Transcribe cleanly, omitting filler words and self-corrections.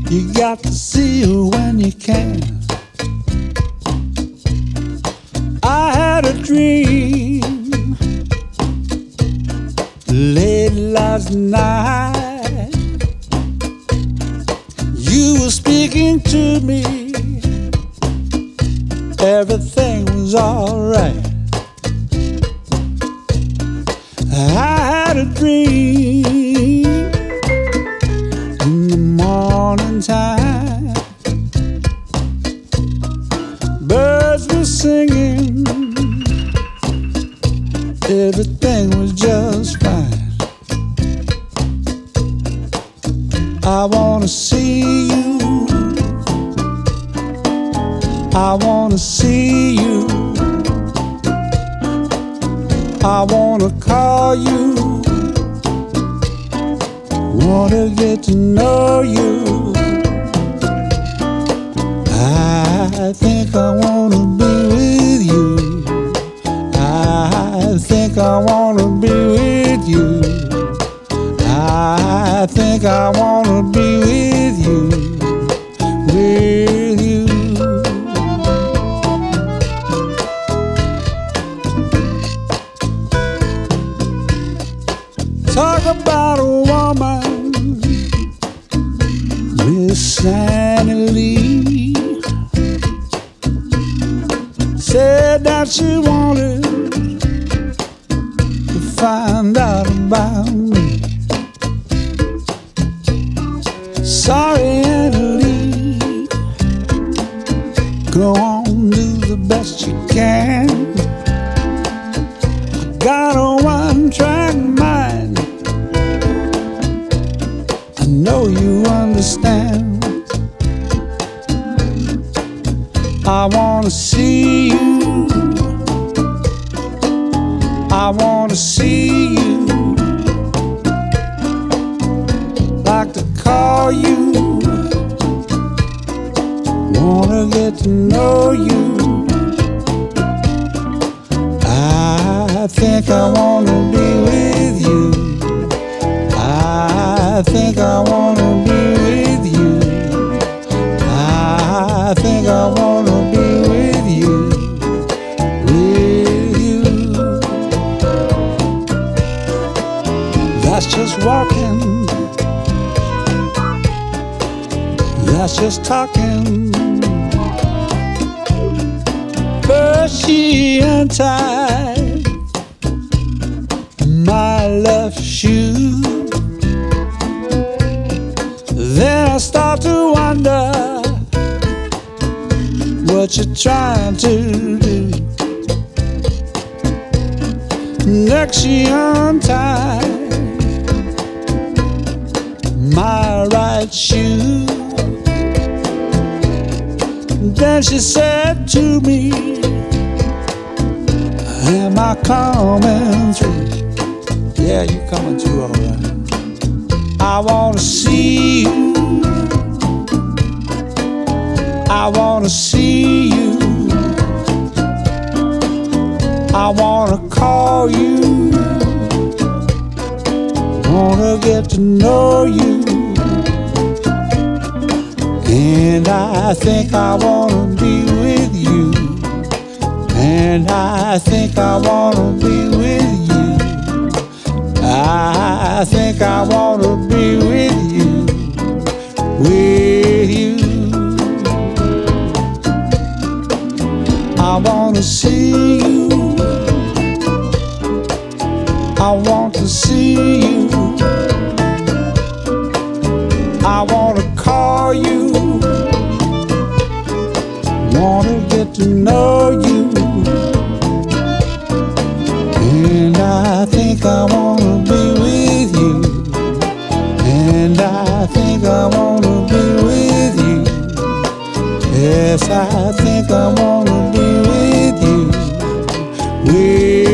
You got to see her when you can. I had a dream late last night. You were speaking to me. Everything was alright. I had a dream in the morning time. Birds were singing. Everything was just fine. I wanna see you. I wanna see you. I wanna call you. Wanna get to know you. I think I wanna be with you. I think I wanna be with you. I think I wanna be with you. With you. Talk about a woman, Miss Annie Lee, said that she wanted to find out about me. Sorry, Annie Lee, go on, do the best you can. I got a one-track mind. I know you understand. I wanna see you. I wanna see you. Like to call you. Wanna get to know you. I think I wanna be with you. I think I wanna be with you. I think I wanna be with you. With you. That's just walking. That's just talking. First she untied my left shoe. Then I start to wonder what you're trying to do. Next she untied my right shoe. Then she said to me, am I coming through? Yeah, you coming through all right. I wanna see you. I wanna see you. I wanna call you. Wanna get to know you. And I think I wanna be with you. And I think I wanna be with you. I think I wanna be with you. With you. I wanna see you. I want to see you. I wanna call you. Wanna get to know you. And I think I wanna be with you. And I think I wanna be with you. Yes, I think I wanna be with you. With